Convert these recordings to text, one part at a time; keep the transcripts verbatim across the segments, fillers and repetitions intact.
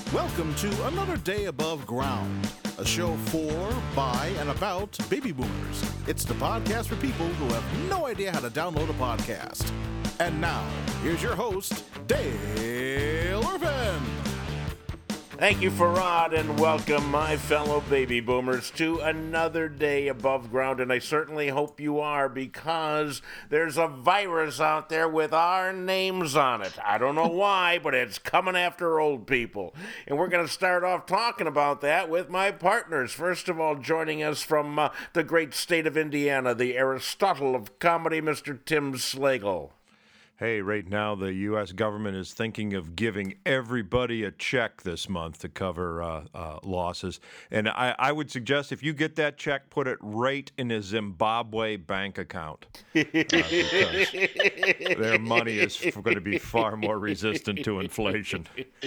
Welcome to Another Day Above Ground, a show for, by, and about baby boomers. It's the podcast for people who have no idea how to download a podcast. And now, here's your host, Dale Irvin. Thank you, Farad, and welcome, my fellow baby boomers, to another day above ground. And I certainly hope you are, because there's a virus out there with our names on it. I don't know why, but it's coming after old people. And we're going to start off talking about that with my partners. First of all, joining us from uh, the great state of Indiana, the Aristotle of comedy, Mister Tim Slagle. Hey, right now the U S government is thinking of giving everybody a check this month to cover uh, uh, losses. And I, I would suggest if you get that check, put it right in a Zimbabwe bank account. Uh, because their money is going to be far more resistant to inflation.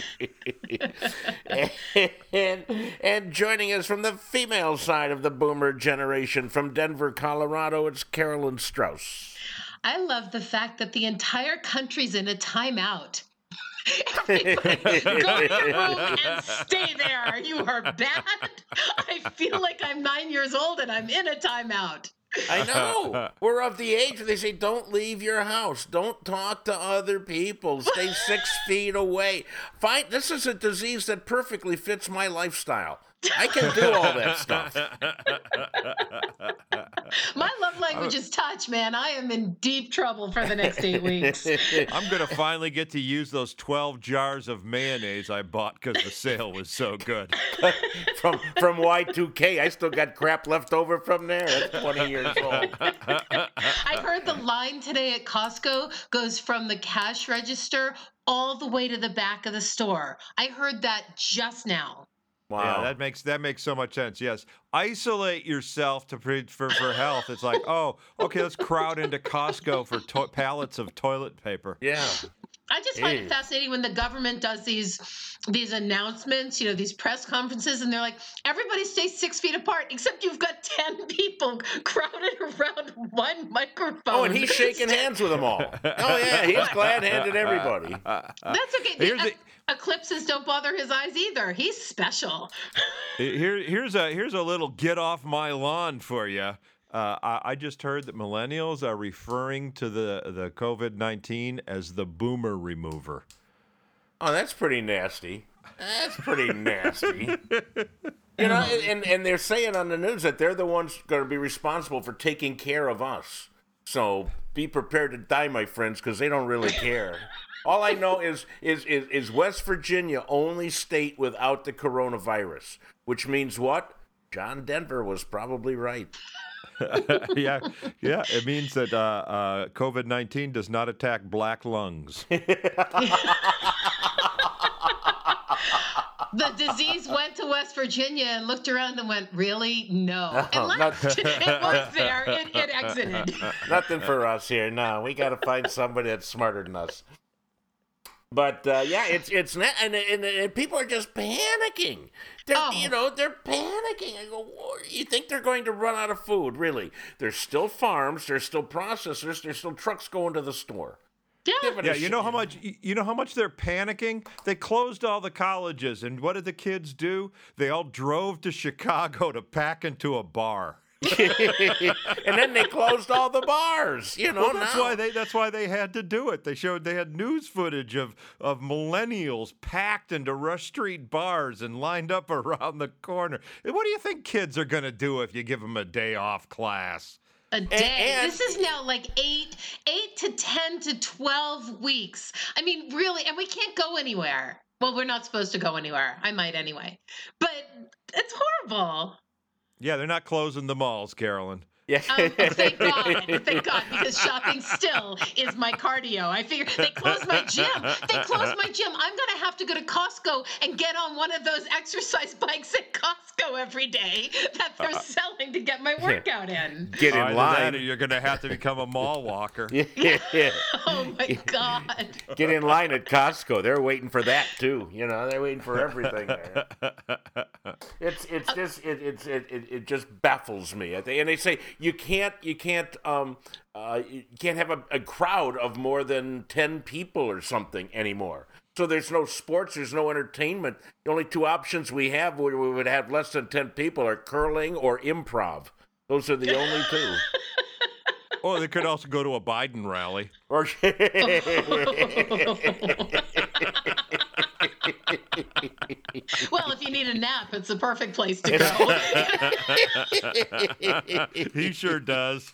and, and joining us from the female side of the boomer generation, from Denver, Colorado, it's Carolyn Strauss. I love the fact that the entire country's in a timeout. Everybody, go to your room and stay there. You are bad. I feel like I'm nine years old and I'm in a timeout. I know. We're of the age where they say, don't leave your house. Don't talk to other people. Stay six feet away. Find, this is a disease that perfectly fits my lifestyle. I can do all that stuff. My love language is touch, man. I am in deep trouble for the next eight weeks. I'm going to finally get to use those twelve jars of mayonnaise I bought because the sale was so good. from from Y two K, I still got crap left over from there. That's twenty years old. I heard the line today at Costco goes from the cash register all the way to the back of the store. I heard that just now. Wow. Yeah, that makes that makes so much sense. Yes, isolate yourself to pre- for for health. It's like, oh, okay, let's crowd into Costco for to- pallets of toilet paper. Yeah. I just find Jeez. it fascinating when the government does these these announcements, you know, these press conferences, and they're like, everybody stay six feet apart, except you've got ten people crowded around one microphone. Oh, and he's shaking hands with them all. Oh, yeah, he's glad-handed everybody. That's okay. Here's The, the- eclipses don't bother his eyes either. He's special. Here, here's a here's a little get off my lawn for you. Uh, I, I just heard that millennials are referring to the the COVID nineteen as the boomer remover. Oh, that's pretty nasty. That's pretty nasty. You know, and, and they're saying on the news that they're the ones going to be responsible for taking care of us. So be prepared to die, my friends, because they don't really care. All I know is, is is is West Virginia only state without the coronavirus, which means what? John Denver was probably right. yeah, yeah. It means that uh, uh, COVID nineteen does not attack black lungs. The disease went to West Virginia and looked around and went, really? No. Oh, And left. It was there. It, it exited. Nothing for us here. No, we got to find somebody that's smarter than us. But uh, yeah, it's it's not, and, and and people are just panicking. They're Oh. you know they're panicking. I go, "Whoa, you think they're going to run out of food? Really? There's still farms. There's still processors. There's still trucks going to the store. Yeah. Give it a Yeah, you know sh- how much you know how much they're panicking? They closed all the colleges, and what did the kids do? They all drove to Chicago to pack into a bar. And then they closed all the bars. You know, Well, that's now. why they that's why they had to do it. They showed they had news footage of of millennials packed into Rush Street bars and lined up around the corner. What do you think kids are going to do if you give them a day off class? A day. and- This is now like eight, eight to ten to twelve weeks. I mean, really, and we can't go anywhere. Well, we're not supposed to go anywhere. I might anyway, but it's horrible. Yeah, they're not closing the malls, Carolyn. Yeah. Um, thank God, thank God, because shopping still is my cardio. I figure they closed my gym. They closed my gym. I'm gonna have to go to Costco and get on one of those exercise bikes at Costco every day that they're selling to get my workout in. Get in Either line. that or you're going to have to become a mall walker. Yeah. Oh my God. Get in line at Costco. They're waiting for that too. You know, they're waiting for everything there. It's it's just it it's it, it, it just baffles me. And they say you can't you can't um uh you can't have a, a crowd of more than ten people or something anymore. So there's no sports, there's no entertainment. The only two options we have where we would have less than ten people are curling or improv. Those are the only two. Or they could also go to a Biden rally. Or Well, if you need a nap, it's the perfect place to go. He sure does.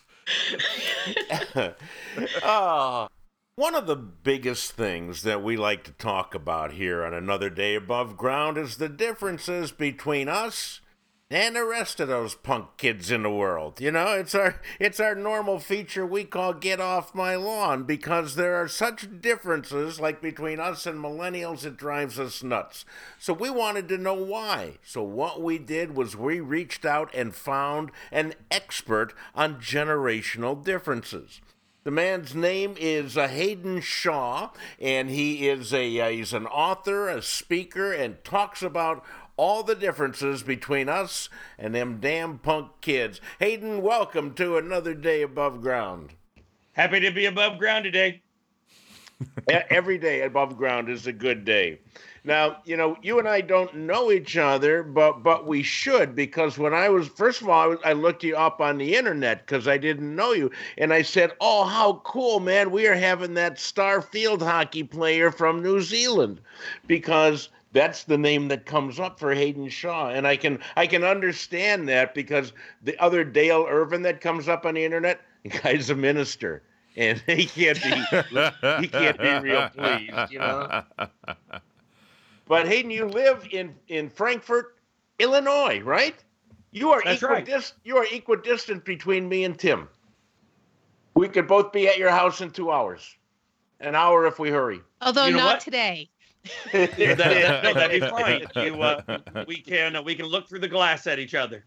Oh. One of the biggest things that we like to talk about here on Another Day Above Ground is the differences between us and the rest of those punk kids in the world. You know, it's our it's our normal feature we call Get Off My Lawn, because there are such differences, like between us and millennials, it drives us nuts. So we wanted to know why. So what we did was we reached out and found an expert on generational differences. The man's name is uh, Hayden Shaw, and he is a uh, he's an author, a speaker, and talks about all the differences between us and them damn punk kids. Hayden, welcome to Another Day Above Ground. Happy to be above ground today. Every day above ground is a good day. Now, you know, you and I don't know each other, but but we should, because when I was, first of all, I, was, I looked you up on the internet because I didn't know you. And I said, oh, how cool, man. We are having that star field hockey player from New Zealand, because that's the name that comes up for Hayden Shaw. And I can I can understand that, because the other Dale Irvin that comes up on the internet, the guy's a minister. And he can't be he can't be real pleased, you know. But Hayden, you live in, in Frankfort, Illinois, right? You are That's equidist- right. You are equidistant between me and Tim. We could both be at your house in two hours, an hour if we hurry. Although You know not what? today. that, that, no, that'd be fine. You, uh, we can uh, we can look through the glass at each other.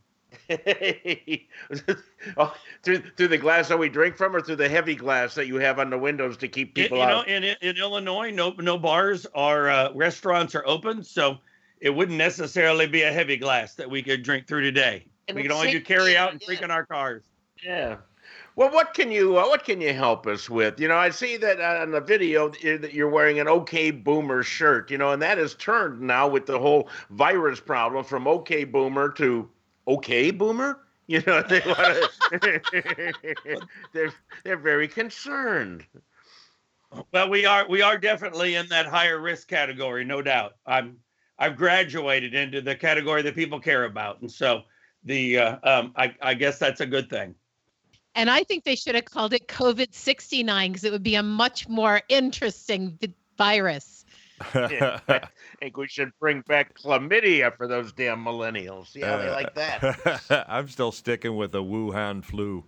Oh, through through the glass that we drink from, or through the heavy glass that you have on the windows to keep You, people you know, out? in in Illinois, no no bars or uh, restaurants are open, so it wouldn't necessarily be a heavy glass that we could drink through today. And We could it's only do safe- carry out and yeah. drink in our cars. Yeah. Well, what can you uh, what can you help us with? You know, I see that on the video that you're wearing an OK Boomer shirt. You know, and that has turned now with the whole virus problem from OK Boomer to OK Boomer. You know, they want to. they're they're very concerned. Well, we are we are definitely in that higher risk category, no doubt. I'm I've graduated into the category that people care about, and so the uh, um, I, I guess that's a good thing. And I think they should have called it COVID sixty-nine, because it would be a much more interesting vi- virus. Yeah, I think we should bring back chlamydia for those damn millennials. See how they like that? I'm still sticking with the Wuhan flu.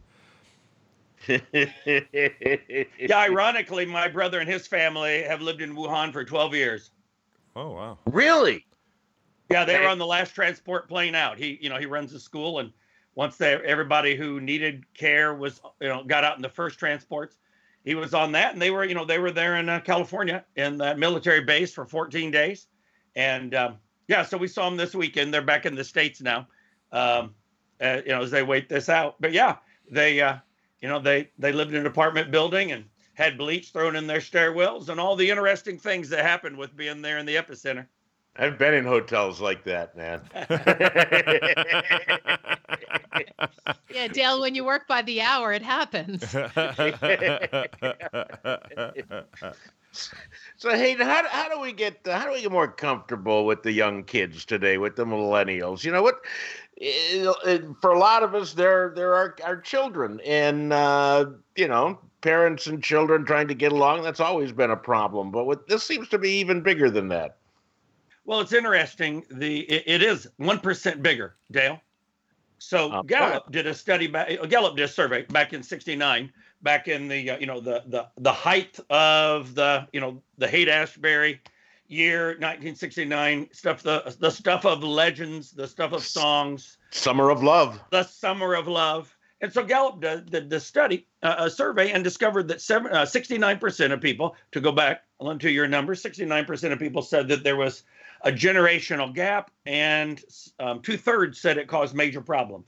Yeah, ironically, my brother and his family have lived in Wuhan for twelve years. Oh, wow. Really? Yeah, they were Okay. on the last transport plane out. He, you know, he runs a school, and once they, everybody who needed care was, you know, got out in the first transports, he was on that, and they were, you know, they were there in uh, California in that military base for fourteen days, and um, yeah, so we saw them this weekend. They're back in the States now, um, uh, you know, as they wait this out. But yeah, they, uh, you know, they they lived in an apartment building and had bleach thrown in their stairwells, and all the interesting things that happened with being there in the epicenter. I've been in hotels like that, man. Yeah, Dale, when you work by the hour, it happens. So, hey, how, how do we get how do we get more comfortable with the young kids today, with the millennials? You know what? It- it- for a lot of us, they're they're our, our children, and uh, you know, parents and children trying to get along. That's always been a problem, but with, this seems to be even bigger than that. Well, it's interesting. The it, it is one percent bigger, Dale. So Uh, Gallup did a study back. Gallup did a survey back in sixty-nine, back in the uh, you know the the the height of the you know the Haight-Ashbury year, nineteen sixty-nine stuff. The the stuff of legends, the stuff of songs, Summer of Love. the summer of love. And so Gallup did the, the study, uh, a survey, and discovered that seven, uh, sixty-nine percent of people, to go back to your numbers, sixty-nine percent of people said that there was a generational gap, and um, two thirds said it caused major problems.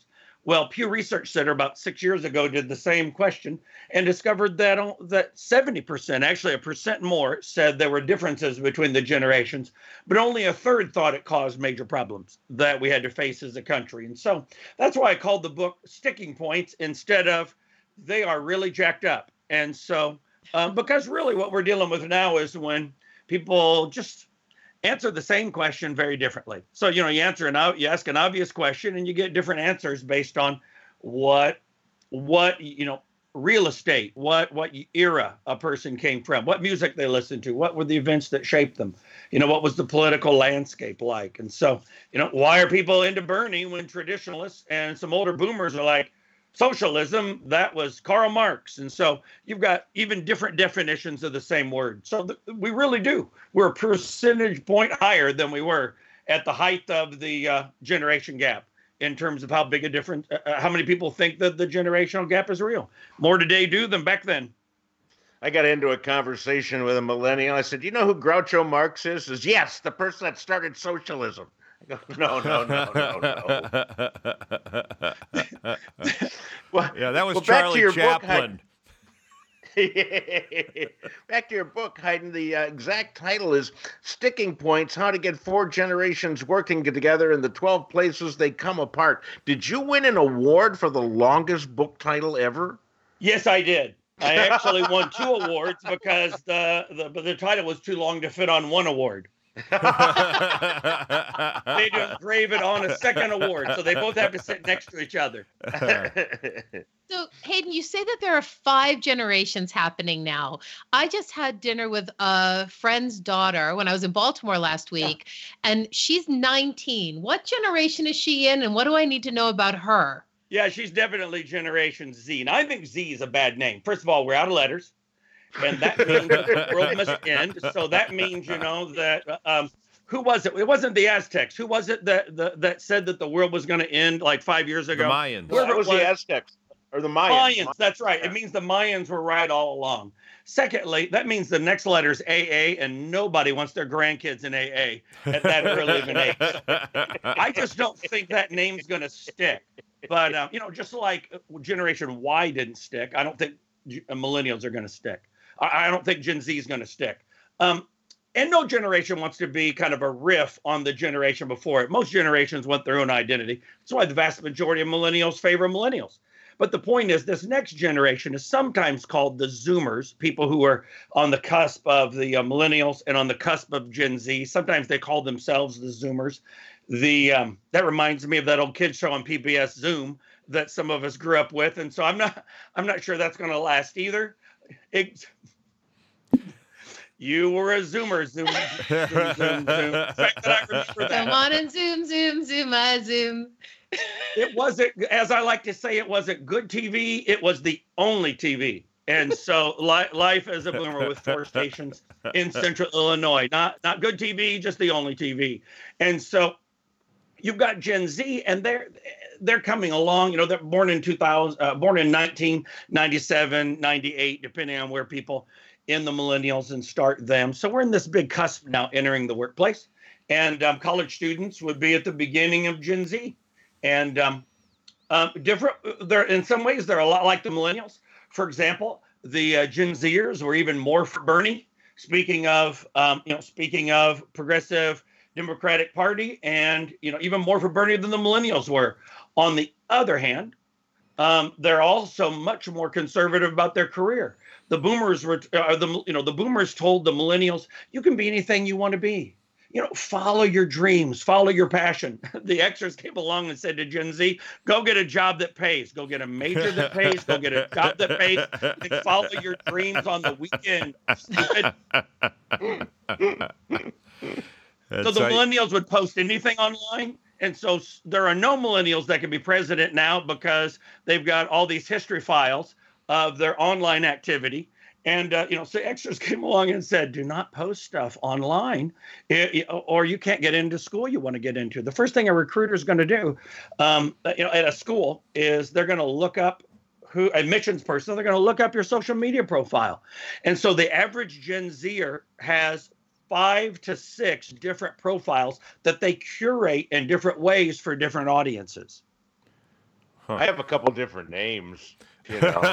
Well, Pew Research Center about six years ago did the same question and discovered that uh, that seventy percent, actually a percent more, said there were differences between the generations, but only a third thought it caused major problems that we had to face as a country. And so that's why I called the book Sticking Points instead of They Are Really Jacked Up. And so, um, because really what we're dealing with now is when people just answer the same question very differently. So, you know, you answer an you ask an obvious question and you get different answers based on what, what, you know, real estate, what, what era a person came from, what music they listened to, what were the events that shaped them, you know, what was the political landscape like. And so, you know, why are people into Bernie when traditionalists and some older boomers are like, socialism, that was Karl Marx. And so you've got even different definitions of the same word. So th- we really do. We're a percentage point higher than we were at the height of the uh, generation gap in terms of how big a difference, uh, how many people think that the generational gap is real. More today do than back then. I got into a conversation with a millennial. I said, you know who Groucho Marx is? He says, yes, the person that started socialism. I go, no, no, no, no, no. Well, yeah, that was well, Charlie back Chaplin. Book, back to your book, Hayden. The uh, exact title is Sticking Points, How to Get Four Generations Working Together in the twelve Places They Come Apart. Did you win an award for the longest book title ever? Yes, I did. I actually won two awards because the, the, the title was too long to fit on one award. They just engrave it on a second award, so they both have to sit next to each other. So, Hayden, you say that there are five generations happening now. I just had dinner with a friend's daughter when I was in Baltimore last week, yeah. and she's nineteen. What generation is she in, and what do I need to know about her? Yeah, she's definitely Generation Z. And I think Z is a bad name. First of all, we're out of letters. And that means the world must end. So that means, you know, that um, who was it? It wasn't the Aztecs. Who was it that the, that said that the world was going to end like five years ago? The Mayans. Well, it was, was the Aztecs or the Mayans. Mayans, that's right. It means the Mayans were right all along. Secondly, that means the next letter is A A, and nobody wants their grandkids in A A at that early of an age. I just don't think that name's going to stick. But, um, you know, just like Generation Y didn't stick, I don't think millennials are going to stick. I don't think Gen Z is going to stick. Um, and no generation wants to be kind of a riff on the generation before it. Most generations want their own identity. That's why the vast majority of millennials favor millennials. But the point is, this next generation is sometimes called the Zoomers, people who are on the cusp of the uh, millennials and on the cusp of Gen Z. Sometimes they call themselves the Zoomers. The um, that reminds me of that old kids show on P B S, Zoom, that some of us grew up with. And so I'm not, I'm not sure that's going to last either. It, you were a Zoomer, Zoom, zoom, zoom, zoom. The fact that I remember that. Come on and zoom, zoom, zoom, I zoom. It wasn't, as I like to say, it wasn't good T V. It was the only T V. And so li- life as a boomer with four stations in central Illinois, not not good T V, just the only T V. And so you've got Gen Z, and they're they're coming along. You know, they're born in two thousand, uh, born in nineteen ninety-seven, ninety-eight, depending on where people in the millennials and start them. So we're in this big cusp now, entering the workplace, and um, college students would be at the beginning of Gen Z, and um, um, different. They're in some ways they're a lot like the millennials. For example, the uh, Gen Zers were even more for Bernie. Speaking of, um, you know, speaking of progressive Democratic Party, and you know, even more for Bernie than the millennials were. On the other hand, um, they're also much more conservative about their career. The boomers were, uh, the you know, the boomers told the millennials, "You can be anything you want to be. You know, follow your dreams, follow your passion." The Xers came along and said to Gen Z, "Go get a job that pays. Go get a major that pays. Go get a job that pays. And follow your dreams on the weekend." So the millennials would post anything online. And so there are no millennials that can be president now because they've got all these history files of their online activity. And, uh, you know, so Xers came along and said, do not post stuff online or you can't get into school you want to get into. The first thing a recruiter is going to do, um, you know, at a school is they're going to look up who admissions person. They're going to look up your social media profile. And so the average Gen Zer has five to six different profiles that they curate in different ways for different audiences. I have a couple different names. You know.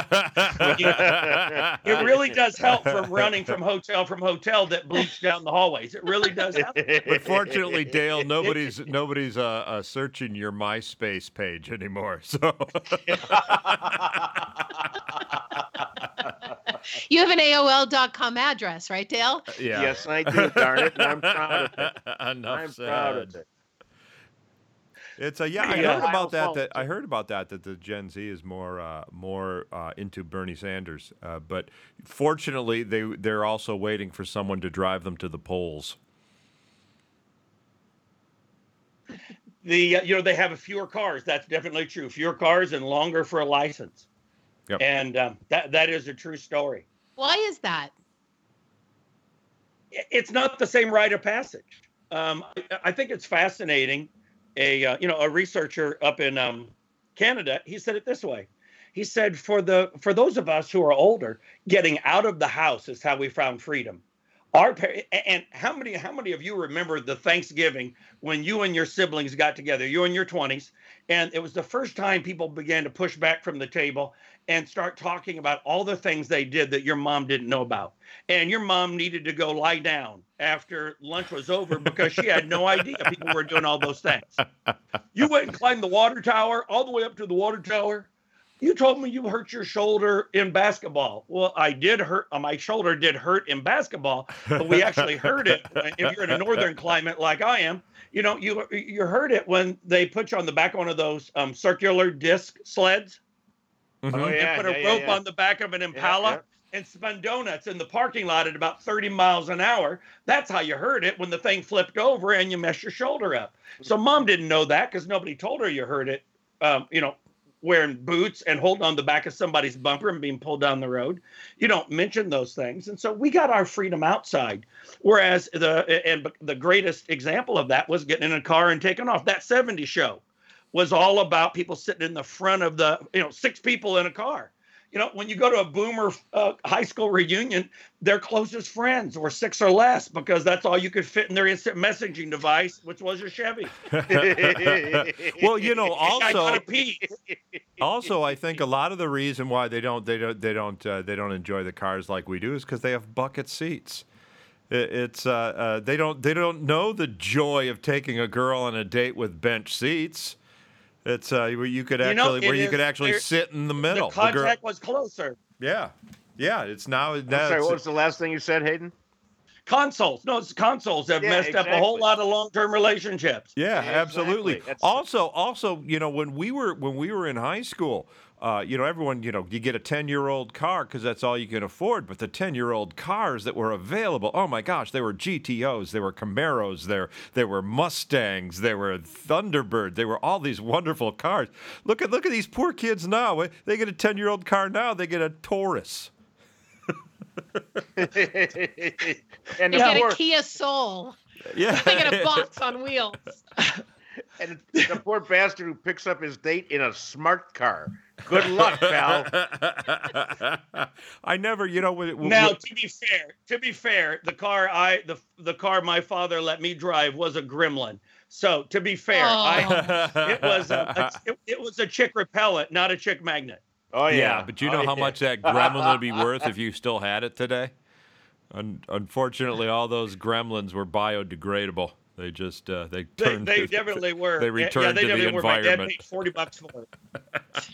It really does help from running from hotel from hotel that bleeds down the hallways. It really does help. But fortunately, Dale, nobody's nobody's uh, uh, searching your MySpace page anymore. So You have an A O L dot com address, right, Dale? yeah. Yes, I do. Darn it, and I'm proud of it. Enough I'm said. proud of it. It's a yeah. I Yeah. heard about that. I'll- That I heard about that. That the Gen Z is more uh, more uh, into Bernie Sanders. Uh, but fortunately, they they're also waiting for someone to drive them to the polls. The uh, you know they have fewer cars. That's definitely true. Fewer cars and longer for a license. Yep. And um, that that is a true story. Why is that? It's not the same rite of passage. Um, I, I think it's fascinating. A uh, you know a researcher up in um, Canada, he said it this way. He said for the for those of us who are older, getting out of the house is how we found freedom. Our par- and how many how many of you remember the Thanksgiving when you and your siblings got together, you in your twenties, and it was the first time people began to push back from the table and start talking about all the things they did that your mom didn't know about. And your mom needed to go lie down after lunch was over because she had no idea people were doing all those things. You went and climbed the water tower, all the way up to the water tower. You told me you hurt your shoulder in basketball. Well, I did hurt, uh, my shoulder did hurt in basketball, but we actually heard it. If you're in a northern climate like I am, you know, you you heard it when they put you on the back of one of those um, circular disc sleds. Mhm. Oh, yeah, and put a yeah, rope yeah. on the back of an Impala yeah. and spun donuts in the parking lot at about thirty miles an hour. That's how you heard it when the thing flipped over and you messed your shoulder up. So mom didn't know that because nobody told her you heard it, um, you know, wearing boots and holding on the back of somebody's bumper and being pulled down the road. You don't mention those things. And so we got our freedom outside. Whereas the and the greatest example of that was getting in a car and taking off. That seventies show was all about people sitting in the front of the, you know, six people in a car. You know, when you go to a boomer uh, high school reunion, their closest friends were six or less because that's all you could fit in their instant messaging device, which was a Chevy. Well, you know, I also gotta pee. also I think a lot of the reason why they don't they don't they don't uh, they don't enjoy the cars like we do is because they have bucket seats. It, it's uh, uh, they don't they don't know the joy of taking a girl on a date with bench seats. It's uh, where you could You know, actually where it you is- could actually there- sit in the middle. The The girl- contact was closer. yeah, yeah. It's now. I'm now sorry, it's- what was the last thing you said, Hayden? Consoles. No, it's consoles have Yeah, messed up a whole exactly. lot of long-term relationships. Yeah, Exactly. absolutely. That's- Also, also, you know, when we were when we were in high school, uh, you know, everyone, you know, you get a ten-year-old car because that's all you can afford. But the ten-year-old cars that were available, oh my gosh, they were G T Os, they were Camaros, there there were Mustangs, there were Thunderbird, they were all these wonderful cars. Look at look at these poor kids now. They get a ten-year-old car now, they get a Taurus. and You of get a course, Kia Soul. Yeah, They get a box on wheels. and the poor bastard who picks up his date in a smart car. Good luck, pal. I never, you know, when, when, Now, to be fair, to be fair, the car I the the car my father let me drive was a Gremlin. So to be fair, Oh. I it was a, a it, it was a chick repellent, not a chick magnet. Oh yeah, Yeah, but you know Oh, how yeah. much that gremlin would be worth if you still had it today? Un- unfortunately, all those gremlins were biodegradable. They just uh, they They, turned. they to- definitely were. They Yeah, yeah, returned they to the definitely were. My dad environment. paid forty bucks for it.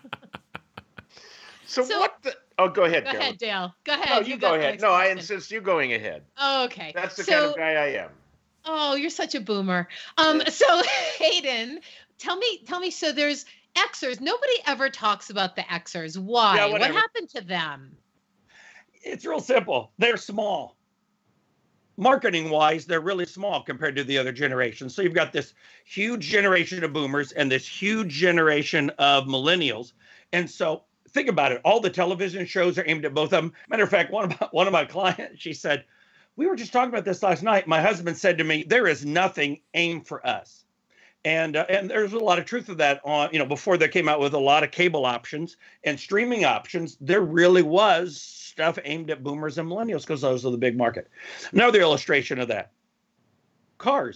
So, So- what the? Oh, go ahead, Go Carol. ahead, Dale. Go ahead. No, you, got go the ahead. next No, I question. insist you going ahead. Oh, okay. That's the so, kind of guy I am. Oh, you're such a boomer. Um, so Hayden, tell me, tell me. So there's Xers. Nobody ever talks about the Xers. Why? Yeah, what whatever. happened to them? It's real simple. They're small. Marketing wise, they're really small compared to the other generations. So you've got this huge generation of boomers and this huge generation of millennials. And so think about it. All the television shows are aimed at both of them. Matter of fact, one of my, one of my clients, she said, we were just talking about this last night. My husband said to me, there is nothing aimed for us. And uh, and there's a lot of truth to that. On you know, before they came out with a lot of cable options and streaming options, there really was stuff aimed at boomers and millennials because those are the big market. Another illustration of that: cars.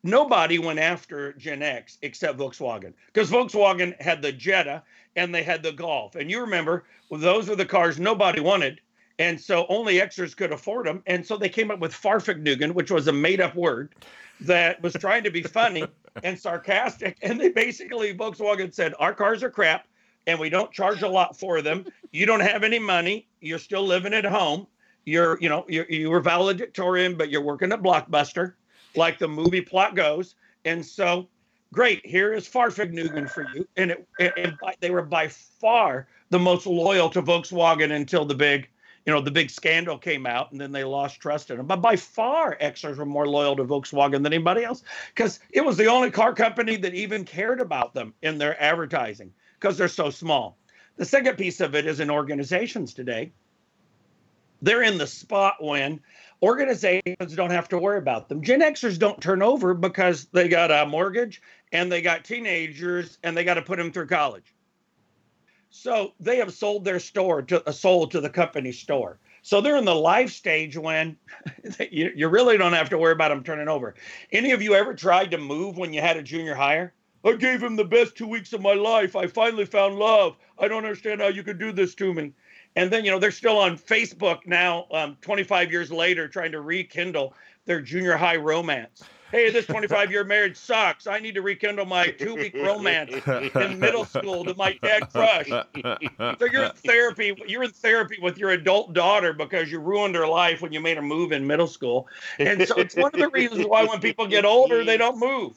nobody went after Gen X except Volkswagen, because Volkswagen had the Jetta and they had the Golf. And you remember, well, those were the cars nobody wanted. And so only Xers could afford them. And so they came up with Fahrvergnügen, which was a made-up word that was trying to be funny and sarcastic. And they basically, Volkswagen said, our cars are crap and we don't charge a lot for them. You don't have any money. You're still living at home. You're, you know, you're, you were valedictorian, but you're working at Blockbuster, like the movie plot goes. And so, great, here is Fahrvergnügen for you. And, it, and by, they were by far the most loyal to Volkswagen until the big, you know, the big scandal came out, and then they lost trust in them. But by far, Xers were more loyal to Volkswagen than anybody else, because it was the only car company that even cared about them in their advertising, because they're so small. The second piece of it is in organizations today. They're in the spot when organizations don't have to worry about them. Gen Xers don't turn over because they got a mortgage and they got teenagers and they got to put them through college. So they have sold their store to uh, sold to the company store. So they're in the life stage when you, you really don't have to worry about them turning over. Any of you ever tried to move when you had a junior hire? I gave him the best two weeks of my life. I finally found love. I don't understand how you could do this to me. And then, you know, they're still on Facebook now, um, twenty-five years later, trying to rekindle their junior high romance. Hey, this twenty-five year marriage sucks. I need to rekindle my two week romance in middle school to my dead crush. So you're in therapy. You're in therapy with your adult daughter because you ruined her life when you made her move in middle school. And so it's one of the reasons why when people get older, they don't move.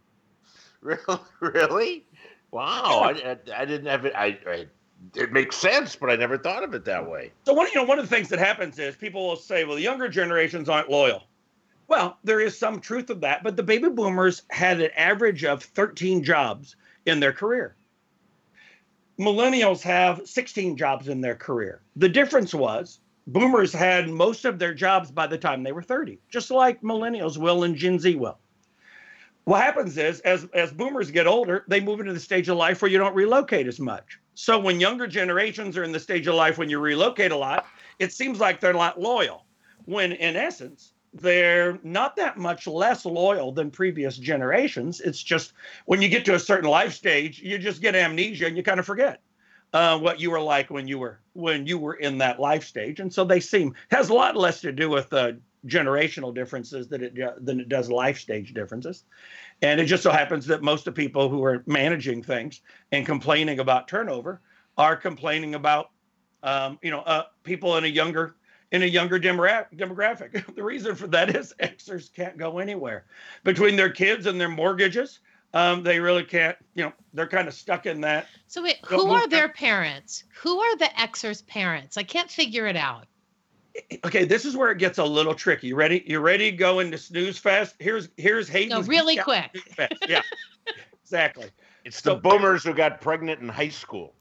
Really? Wow. I, I, I didn't have it. I, I It makes sense, but I never thought of it that way. So one, you know, one of the things that happens is people will say, well, the younger generations aren't loyal. Well, there is some truth of that, but the baby boomers had an average of thirteen jobs in their career. Millennials have sixteen jobs in their career. The difference was boomers had most of their jobs by the time they were thirty, just like millennials will and Gen Z will. What happens is, as, as boomers get older, they move into the stage of life where you don't relocate as much. So when younger generations are in the stage of life when you relocate a lot, it seems like they're not loyal, when in essence, they're not that much less loyal than previous generations. It's just when you get to a certain life stage, you just get amnesia and you kind of forget uh, what you were like when you were when you were in that life stage. And so they seem, has a lot less to do with uh, generational differences than it, than it does life stage differences. And it just so happens that most of the people who are managing things and complaining about turnover are complaining about, um, you know, uh, people in a younger in a younger demogra- demographic. The reason for that is Xers can't go anywhere. Between their kids and their mortgages, um, they really can't, you know, they're kind of stuck in that. So wait, who are their parents? Who are the Xers' parents? I can't figure it out. Okay, this is where it gets a little tricky. You ready? You ready to go into snooze fest? Here's here's Hayden's. No, really quick. Yeah, exactly. It's the so, boomers who got pregnant in high school.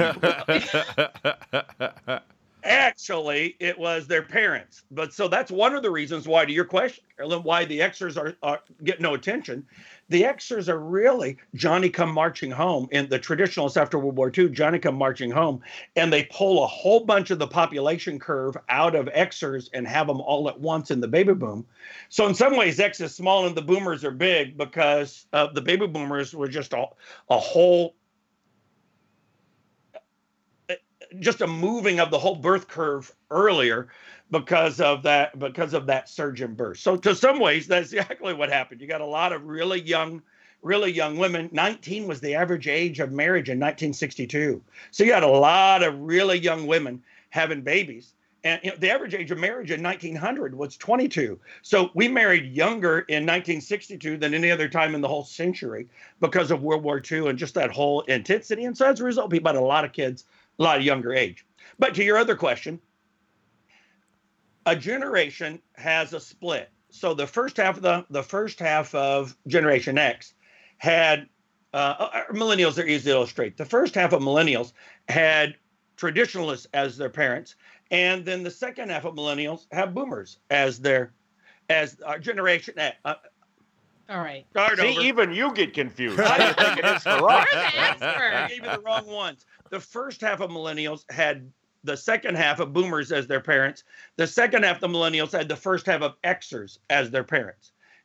Actually, it was their parents. But so that's one of the reasons why, to your question, Carolyn, why the Xers are, are get no attention. The Xers are really Johnny Come Marching Home. In the traditionalists after World War Two, Johnny Come Marching Home, and they pull a whole bunch of the population curve out of Xers and have them all at once in the baby boom. So in some ways, X is small and the boomers are big because uh, the baby boomers were just a, a whole, just a moving of the whole birth curve earlier because of that, because of that surge in birth. So to some ways, that's exactly what happened. You got a lot of really young, really young women. nineteen was the average age of marriage in nineteen sixty-two. So you got a lot of really young women having babies. And you know, the average age of marriage in nineteen hundred was twenty-two. So we married younger in nineteen sixty-two than any other time in the whole century because of World War Two and just that whole intensity. And so as a result, people had a lot of kids, a lot of younger age. But to your other question, a generation has a split. So the first half of the the first half of Generation X had uh, millennials are easy to illustrate. The first half of millennials had traditionalists as their parents, and then the second half of millennials have boomers as their as our generation. Uh, All right. See, over. Even you get confused. I think it is correct. I gave you the wrong ones. The first half of millennials had the second half of boomers as their parents. The second half of the millennials had the first half of Xers as their parents.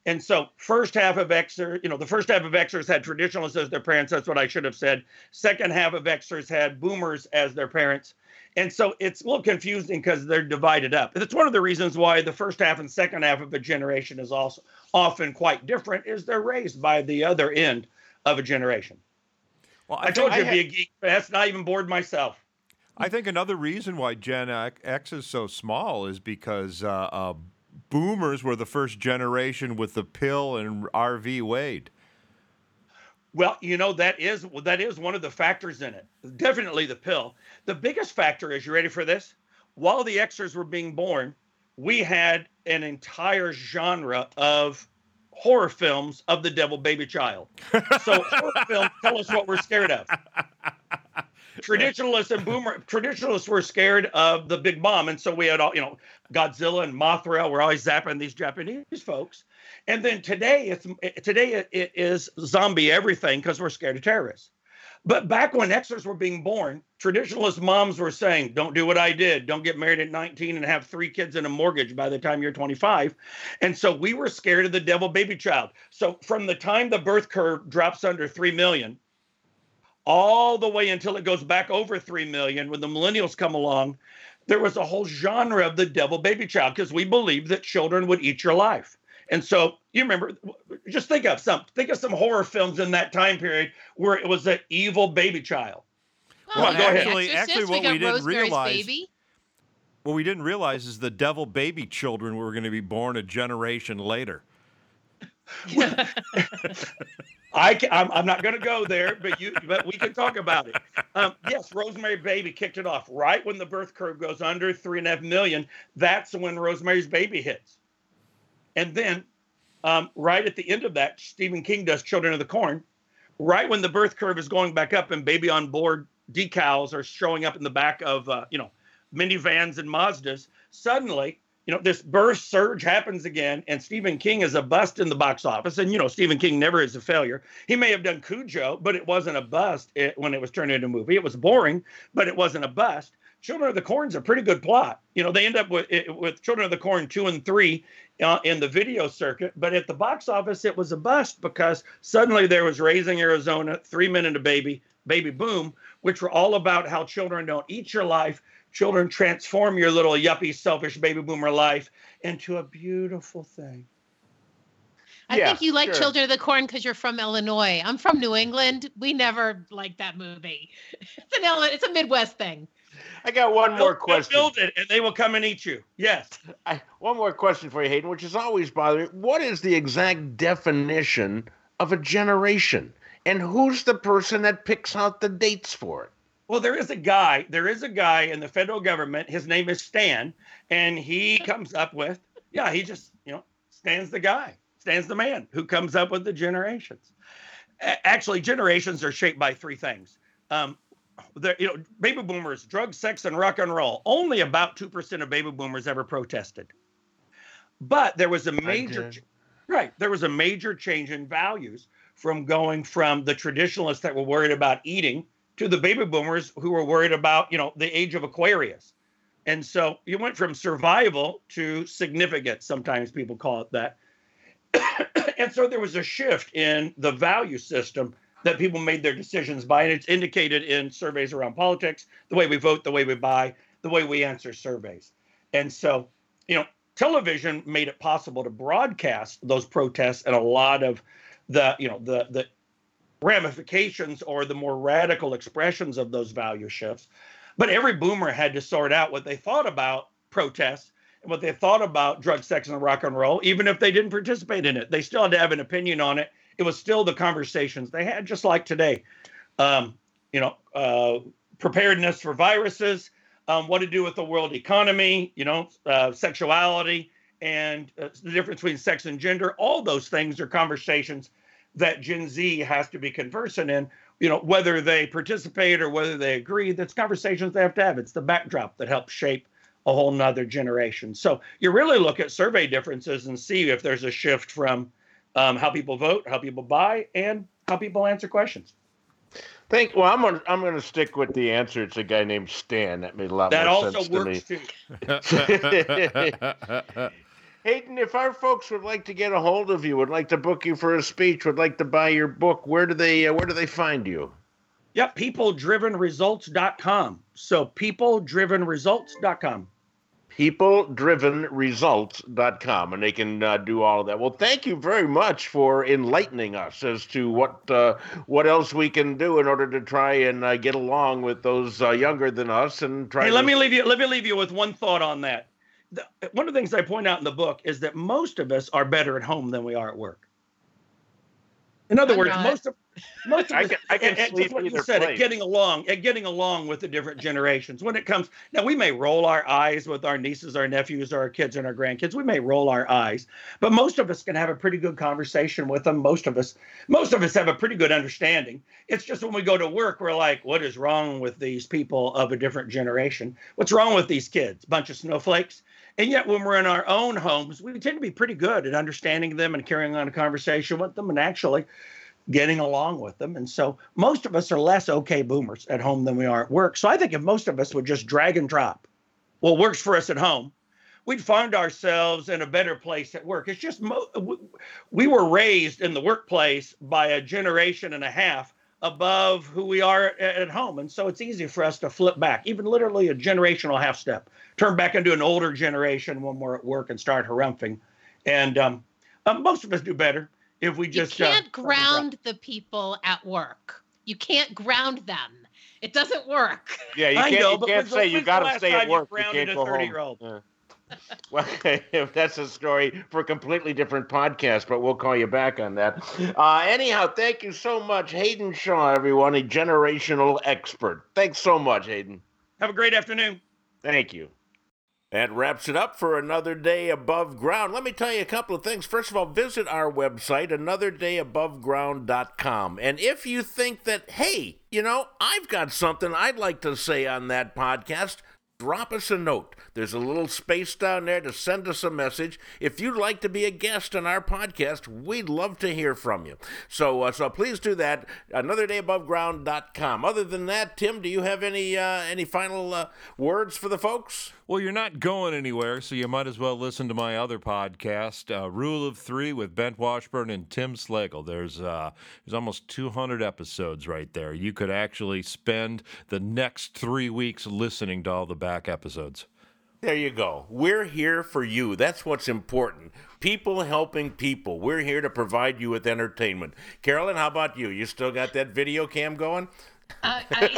And so first half of Xers, you know, the first half of Xers had traditionalists as their parents. That's what I should have said. Second half of Xers had boomers as their parents. And so it's a little confusing because they're divided up. That's one of the reasons why the first half and second half of a generation is also often quite different, is they're raised by the other end of a generation. Well, I, I told you I'd be a geek, but that's not even bored myself. I think another reason why Gen X is so small is because uh, uh, boomers were the first generation with the pill and R V Wade. Well, you know, that is that is one of the factors in it. Definitely the pill. The biggest factor is, you ready for this? While the Xers were being born, we had an entire genre of horror films of the devil baby child. So horror films tell us what we're scared of. Traditionalists and boomer traditionalists were scared of the big bomb, and so we had all, you know, Godzilla and Mothra. We're always zapping these Japanese folks. And then today, it's today it is zombie everything because we're scared of terrorists. But back when Xers were being born, traditionalist moms were saying, "Don't do what I did. Don't get married at nineteen and have three kids and a mortgage by the time you're twenty-five." And so we were scared of the devil baby child. So from the time the birth curve drops under three million, all the way until it goes back over three million, when the millennials come along, there was a whole genre of the devil baby child because we believed that children would eat your life. And so you remember, just think of some, think of some horror films in that time period where it was an evil baby child. Well, well go actually, ahead. actually, what we, we didn't Rosemary's realize, Baby. what we didn't realize is the devil baby children were going to be born a generation later. I can, I'm, I'm not going to go there, but you, but we can talk about it. Um, yes, Rosemary Baby kicked it off right when the birth curve goes under three and a half million. That's when Rosemary's Baby hits, and then um, right at the end of that, Stephen King does Children of the Corn. Right when the birth curve is going back up and Baby on Board decals are showing up in the back of uh, you know minivans and Mazdas, suddenly, you know, this burst surge happens again, and Stephen King is a bust in the box office. And, you know, Stephen King never is a failure. He may have done Cujo, but it wasn't a bust it, when it was turned into a movie. It was boring, but it wasn't a bust. Children of the Corn's a pretty good plot. You know, they end up with with Children of the Corn two and three uh, in the video circuit, but at the box office, it was a bust because suddenly there was Raising Arizona, Three Men and a Baby, Baby Boom, which were all about how children don't eat your life. Children transform your little yuppie, selfish baby boomer life into a beautiful thing. I Yeah, think you like sure. Children of the Corn because you're from Illinois. I'm from New England. We never liked that movie. It's an Illinois, it's a Midwest thing. I got one more They'll- they'll question. Build it, and they will come and eat you. Yes. I, one more question for you, Hayden, which is always bothering me. What is the exact definition of a generation? And who's the person that picks out the dates for it? Well, there is a guy. There is a guy in the federal government. His name is Stan, and he comes up with, yeah, he just, you know, Stan's the guy. Stan's the man who comes up with the generations. A- Actually, generations are shaped by three things. Um, the, you know, baby boomers, drugs, sex, and rock and roll. Only about two percent of baby boomers ever protested. But there was a major, did. ch- right, there was a major change in values from going from the traditionalists that were worried about eating to the baby boomers who were worried about, you know, the age of Aquarius. And so you went from survival to significance. Sometimes people call it that. And so there was a shift in the value system that people made their decisions by. And it's indicated in surveys around politics, the way we vote, the way we buy, the way we answer surveys. And so, you know, television made it possible to broadcast those protests and a lot of the, you know, the, the, ramifications or the more radical expressions of those value shifts. But every boomer had to sort out what they thought about protests and what they thought about drug, sex, and rock and roll, even if they didn't participate in it. They still had to have an opinion on it. It was still the conversations they had, just like today. Um, you know, uh, preparedness for viruses, um, what to do with the world economy, you know, uh, sexuality, and uh, the difference between sex and gender. All those things are conversations that Gen Z has to be conversant in, you know, whether they participate or whether they agree. That's conversations they have to have. It's the backdrop that helps shape a whole nother generation. So you really look at survey differences and see if there's a shift from um, how people vote, how people buy, and how people answer questions. Think. Well, I'm gonna I'm gonna stick with the answer. It's a guy named Stan. That made a lot That more also sense to me. works too. Hayden, if our folks would like to get a hold of you, would like to book you for a speech, would like to buy your book, where do they uh, where do they find you? Yep, people driven results dot com. So people driven results dot com. people driven results dot com, and they can uh, do all of that. Well, thank you very much for enlightening us as to what uh, what else we can do in order to try and uh, get along with those uh, younger than us and try. Hey, to... let me leave you. Let me leave you with one thought on that. The, one of the things I point out in the book is that most of us are better at home than we are at work. In other I'm words, not. most of most of I us, can- I can and- and sleep just what you either said, place. at getting along, at getting along with the different generations. When it comes now, we may roll our eyes with our nieces, our nephews, our kids, and our grandkids. We may roll our eyes, but most of us can have a pretty good conversation with them. Most of us, most of us have a pretty good understanding. It's just when we go to work, we're like, what is wrong with these people of a different generation? What's wrong with these kids? Bunch of snowflakes. And yet when we're in our own homes, we tend to be pretty good at understanding them and carrying on a conversation with them and actually getting along with them. And so most of us are less okay boomers at home than we are at work. So I think if most of us would just drag and drop what works for us at home, we'd find ourselves in a better place at work. It's just mo- we were raised in the workplace by a generation and a half above who we are at home. And so it's easy for us to flip back, even literally a generational half step, turn back into an older generation when we're at work and start harumphing. And um, um, most of us do better if we just you can't uh, ground the people at work. You can't ground them. It doesn't work. Yeah, you I can't, know, you but can't when's the- say you when's the got to last stay time at you work. You grounded can't a go home. thirty-year-old? Yeah. Well, that's a story for a completely different podcast, but we'll call you back on that. Uh, anyhow, thank you so much, Hayden Shaw, everyone, a generational expert. Thanks so much, Hayden. Have a great afternoon. Thank you. That wraps it up for another day above ground. Let me tell you a couple of things. First of all, visit our website, another day above ground dot com. And if you think that, hey, you know, I've got something I'd like to say on that podcast, drop us a note. There's a little space down there to send us a message. If you'd like to be a guest on our podcast, we'd love to hear from you. So uh, so please do that, another day above ground dot com. Other than that, Tim, do you have any uh, any final uh, words for the folks? Well, you're not going anywhere, so you might as well listen to my other podcast, uh, Rule of Three with Bent Washburn and Tim Slagle. There's uh, there's almost two hundred episodes right there. You could actually spend the next three weeks listening to all the back episodes. There you go. We're here for you. That's what's important. People helping people. We're here to provide you with entertainment. Carolyn, how about you? You still got that video cam going? Uh, I,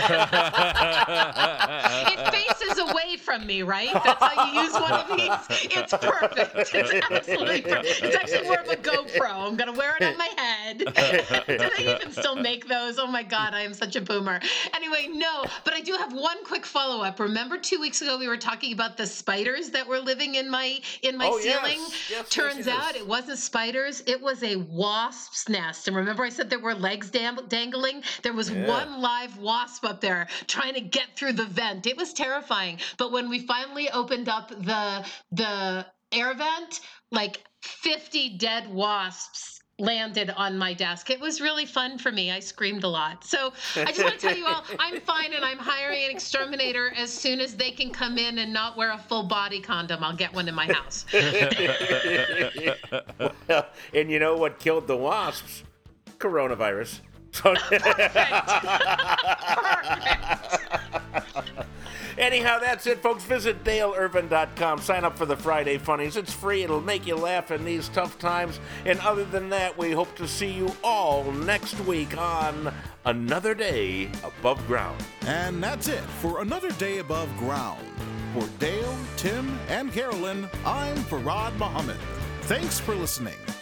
it faces away from me, right? That's how you use one of these. It's perfect. It's absolutely perfect. It's actually more of a GoPro. I'm gonna wear it on my head. Do they even still make those? Oh my God, I am such a boomer. Anyway, no, but I do have one quick follow-up. Remember two weeks ago we were talking about the spiders that were living in my in my Oh, yes. ceiling? Yes, Turns yes, yes. out it wasn't spiders. It was a wasp's nest. And remember I said there were legs dam- dangling? There was Yeah. one live wasp up there trying to get through the vent. It was terrifying. But when we finally opened up the the air vent, like fifty dead wasps landed on my desk. It was really fun for me. I screamed a lot. So I just want to tell you all, I'm fine, and I'm hiring an exterminator as soon as they can come in and not wear a full body condom. I'll get one in my house. Well, and you know what killed the wasps? Coronavirus. So anyhow, that's it, folks. Visit Dale Irvin dot com. Sign up for the Friday Funnies. It's free. It'll make you laugh in these tough times. And other than that, we hope to see you all next week on Another Day Above Ground. And that's it for Another Day Above Ground. For Dale, Tim, and Carolyn, I'm Farad Muhammad. Thanks for listening.